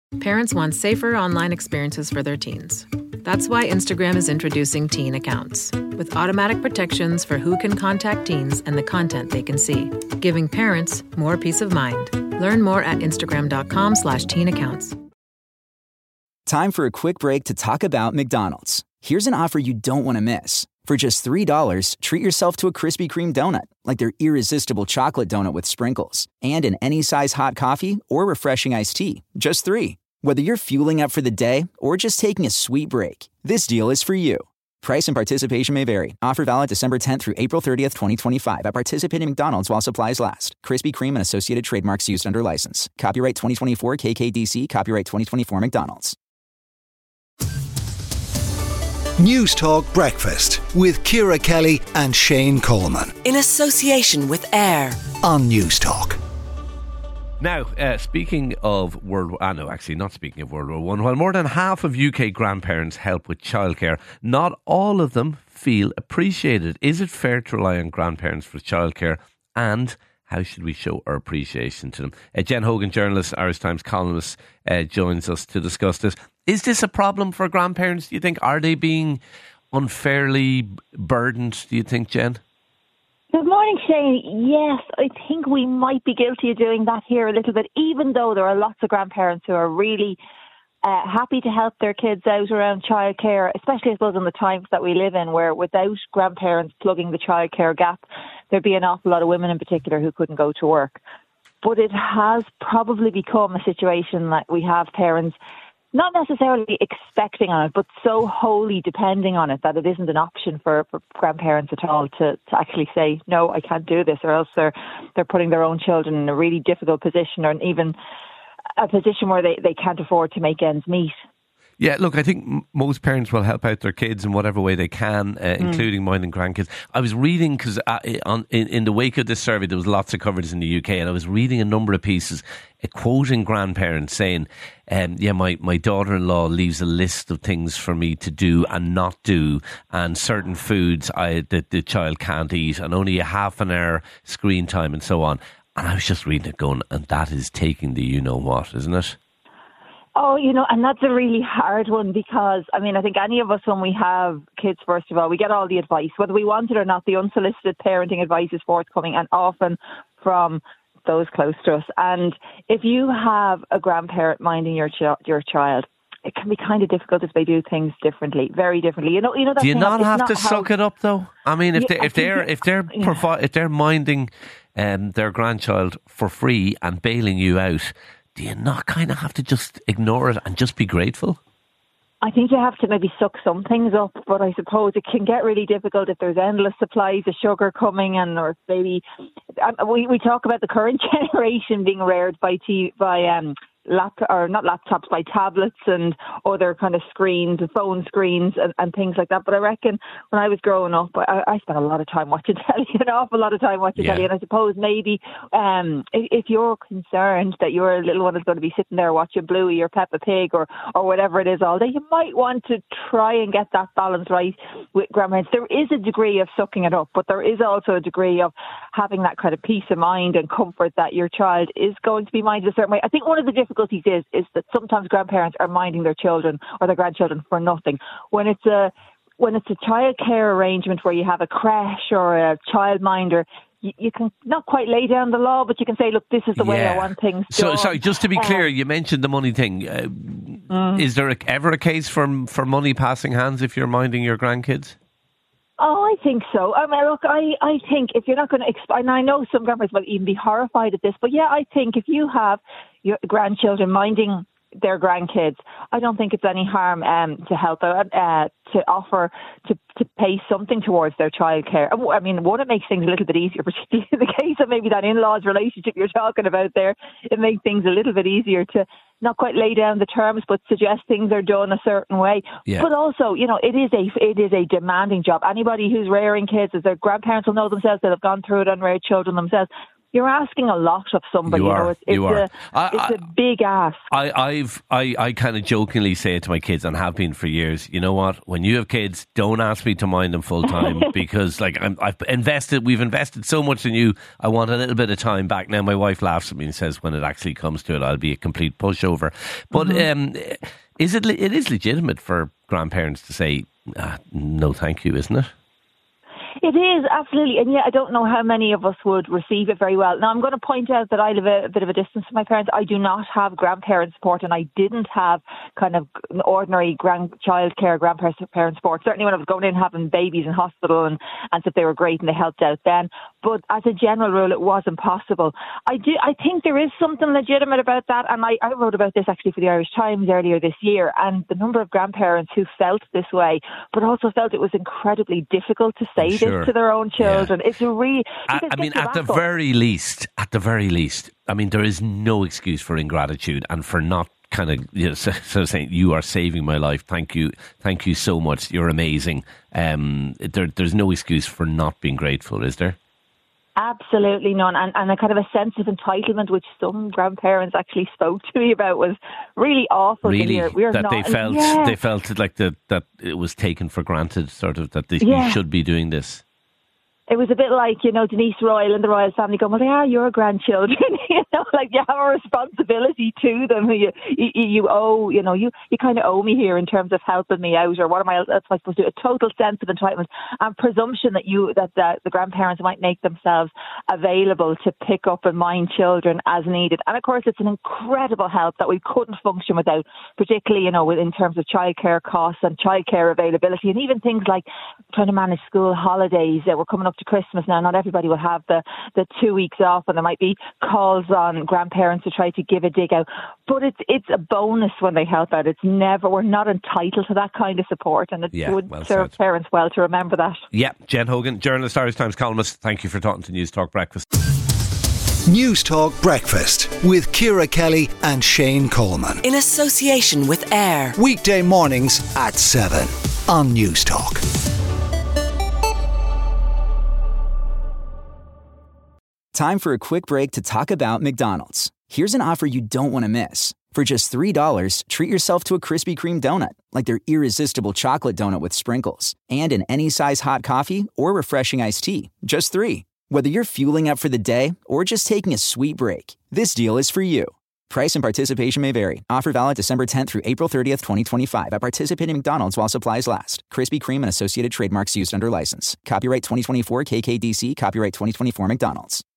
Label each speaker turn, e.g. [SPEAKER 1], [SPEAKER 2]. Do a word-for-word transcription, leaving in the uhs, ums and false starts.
[SPEAKER 1] Parents want safer online experiences for their teens. That's why Instagram is introducing Teen Accounts, with automatic protections for who can contact teens and the content they can see, giving parents more peace of mind. Learn more at instagram.com slash teen accounts.
[SPEAKER 2] Time for a quick break to talk about McDonald's. Here's an offer you don't want to miss. For just three dollars, treat yourself to a Krispy Kreme donut, like their irresistible chocolate donut with sprinkles, and an any size hot coffee or refreshing iced tea. Just three. Whether you're fueling up for the day or just taking a sweet break, this deal is for you. Price and participation may vary. Offer valid December tenth through April thirtieth, twenty twenty-five at participating McDonald's while supplies last. Krispy Kreme and associated trademarks used under license. Copyright twenty twenty-four K K D C. Copyright twenty twenty-four McDonald's.
[SPEAKER 3] News Talk Breakfast with Ciara Kelly and Shane Coleman.
[SPEAKER 4] In association with AIR
[SPEAKER 3] on News Talk.
[SPEAKER 5] Now, uh, speaking of World War... Ah, no, actually, not speaking of World War One. While more than half of U K grandparents help with childcare, not all of them feel appreciated. Is it fair to rely on grandparents for childcare? And how should we show our appreciation to them? Uh, Jen Hogan, journalist, Irish Times columnist, uh, joins us to discuss this. Is this a problem for grandparents, do you think? Are they being unfairly burdened, do you think, Jen?
[SPEAKER 6] Good morning, Shane. Yes, I think we might be guilty of doing that here a little bit, even though there are lots of grandparents who are really uh, happy to help their kids out around childcare, especially, I suppose, in the times that we live in, where without grandparents plugging the childcare gap, there'd be an awful lot of women in particular who couldn't go to work. But it has probably become a situation that we have parents not necessarily expecting on it, but so wholly depending on it that it isn't an option for, for grandparents at all to, to actually say, no, I can't do this, or else they're they're putting their own children in a really difficult position, or even a position where they, they can't afford to make ends meet.
[SPEAKER 5] Yeah, look, I think m- most parents will help out their kids in whatever way they can, uh, mm. including minding grandkids. I was reading, because uh, on, in, in the wake of this survey, there was lots of coverage in the U K, and I was reading a number of pieces uh, quoting grandparents saying, um, yeah, my, my daughter-in-law leaves a list of things for me to do and not do, and certain foods I, that the child can't eat, and only a half an hour screen time and so on. And I was just reading it going, and that is taking the you-know-what, isn't it?
[SPEAKER 6] Oh, you know, and that's a really hard one because, I mean, I think any of us, when we have kids, first of all, we get all the advice, whether we want it or not. The unsolicited parenting advice is forthcoming, and often from those close to us. And if you have a grandparent minding your ch- your child, it can be kind of difficult if they do things differently, very differently. You know, you know. That
[SPEAKER 5] do you not
[SPEAKER 6] of,
[SPEAKER 5] have
[SPEAKER 6] not
[SPEAKER 5] to
[SPEAKER 6] how,
[SPEAKER 5] suck it up, though? I mean, if
[SPEAKER 6] yeah,
[SPEAKER 5] they if they're if they're
[SPEAKER 6] yeah.
[SPEAKER 5] provi- if they're minding um, their grandchild for free and bailing you out, do you not kind of have to just ignore it and just be grateful?
[SPEAKER 6] I think you have to maybe suck some things up, but I suppose it can get really difficult if there's endless supplies of sugar coming, and or maybe um, we we talk about the current generation being reared by t- by um. Lap or not laptops, by tablets and other kind of screens, phone screens and, and things like that. But I reckon when I was growing up, I, I spent a lot of time watching telly, an awful lot of time watching yeah. telly. And I suppose maybe um, if, if you're concerned that your little one is going to be sitting there watching Bluey or Peppa Pig or, or whatever it is all day, you might want to try and get that balance right with grandparents. There is a degree of sucking it up, but there is also a degree of having that kind of peace of mind and comfort that your child is going to be minded a certain way. I think one of the difficulties is is that sometimes grandparents are minding their children or their grandchildren for nothing. When it's a when it's a child care arrangement where you have a creche or a childminder, you, you can not quite lay down the law, but you can say, look, this is the yeah. way I want things
[SPEAKER 5] so,
[SPEAKER 6] done.
[SPEAKER 5] Sorry, just to be clear,
[SPEAKER 6] um,
[SPEAKER 5] you mentioned the money thing. Uh, mm. Is there a, ever a case for for money passing hands if you're minding your grandkids?
[SPEAKER 6] Oh, I think so. I mean, look, I, I think if you're not going to, exp- and I know some grandparents might even be horrified at this, but yeah, I think if you have your grandchildren minding their grandkids, I don't think it's any harm um, to help out, uh, to offer to, to pay something towards their childcare. I mean, one, it makes things a little bit easier, particularly in the case of maybe that in-laws relationship you're talking about there. It makes things a little bit easier to not quite lay down the terms, but suggest things are done a certain way. Yeah. But also, you know, it is a it is a demanding job. Anybody who's rearing kids, as their grandparents will know themselves, that have gone through it and reared children themselves. you're asking a lot of somebody.
[SPEAKER 5] You are.
[SPEAKER 6] You know, it's, it's
[SPEAKER 5] you are.
[SPEAKER 6] A,
[SPEAKER 5] I,
[SPEAKER 6] it's
[SPEAKER 5] I,
[SPEAKER 6] a big ask.
[SPEAKER 5] I, I've, I, I kind of jokingly say it to my kids, and have been for years. You know what? When you have kids, don't ask me to mind them full time because, like, I'm, I've invested. We've invested so much in you. I want a little bit of time back. Now, my wife laughs at me and says, "When it actually comes to it, I'll be a complete pushover." But mm-hmm. um, is it? It is legitimate for grandparents to say, ah, "No, thank you," isn't it?
[SPEAKER 6] It is, absolutely. And yet I don't know how many of us would receive it very well. Now, I'm going to point out that I live a, a bit of a distance from my parents. I do not have grandparent support, and I didn't have kind of ordinary grand child care, grandparent support. Certainly when I was going in having babies in hospital and, and stuff, they were great and they helped out then. But as a general rule, it wasn't possible. I do. I think there is something legitimate about that. And I, I wrote about this actually for the Irish Times earlier this year. And the number of grandparents who felt this way, but also felt it was incredibly difficult to say
[SPEAKER 5] Sure.
[SPEAKER 6] this to their own children. Yeah. It's a really.
[SPEAKER 5] I, I mean, at the very least, at the very least, I mean, there is no excuse for ingratitude and for not kind of, you know, sort of saying, "You are saving my life. Thank you, thank you so much. You're amazing." Um, there, there's no excuse for not being grateful, is there?
[SPEAKER 6] Absolutely none. And, and a kind of a sense of entitlement, which some grandparents actually spoke to me about, was really awful.
[SPEAKER 5] Really,
[SPEAKER 6] to hear. We're
[SPEAKER 5] that
[SPEAKER 6] not,
[SPEAKER 5] they felt
[SPEAKER 6] yeah.
[SPEAKER 5] they felt like the, that it was taken for granted, sort of that they,
[SPEAKER 6] yeah.
[SPEAKER 5] you should be doing this.
[SPEAKER 6] It was a bit like, you know, Denise Royal and the Royal family going, well, they are your grandchildren, you know, like you have a responsibility to them. You, you, you owe, you know, you, you kind of owe me here in terms of helping me out, or what am I, that's what I'm supposed to do? A total sense of entitlement and presumption that you, that the, the grandparents might make themselves available to pick up and mind children as needed. And of course, it's an incredible help that we couldn't function without, particularly, you know, in terms of childcare costs and childcare availability, and even things like trying to manage school holidays. Uh, we're coming up to Christmas now. Not everybody will have the, the two weeks off, and there might be calls on grandparents to try to give a dig out. But it's it's a bonus when they help out. It's never, we're not entitled to that kind of support, and it
[SPEAKER 5] yeah,
[SPEAKER 6] would
[SPEAKER 5] well
[SPEAKER 6] serve
[SPEAKER 5] said.
[SPEAKER 6] parents well to remember that.
[SPEAKER 5] Yeah, Jen Hogan, journalist, Irish Times columnist. Thank you for talking to News Talk Breakfast.
[SPEAKER 3] News Talk Breakfast with Ciara Kelly and Shane Coleman.
[SPEAKER 4] In association with Air.
[SPEAKER 3] Weekday mornings at seven on News Talk.
[SPEAKER 2] Time for a quick break to talk about McDonald's. Here's an offer you don't want to miss. For just three dollars, treat yourself to a Krispy Kreme donut, like their irresistible chocolate donut with sprinkles, and an any size hot coffee or refreshing iced tea. Just three. Whether you're fueling up for the day or just taking a sweet break, this deal is for you. Price and participation may vary. Offer valid December tenth through April thirtieth, twenty twenty-five at participating McDonald's while supplies last. Krispy Kreme and associated trademarks used under license. Copyright twenty twenty-four K K D C. Copyright twenty twenty-four McDonald's.